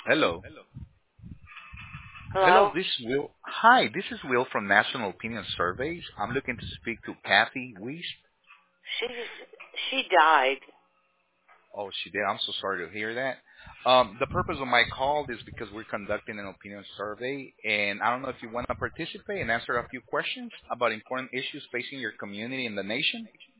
Hello. Hello, Hello? this is Will. Hi, this is Will from National Opinion Surveys. I'm looking to speak to Kathy Weiss. She died. Oh, she did. I'm so sorry to hear that. The purpose of my call is because we're conducting an opinion survey, and I don't know if you want to participate and answer a few questions about important issues facing your community and the nation.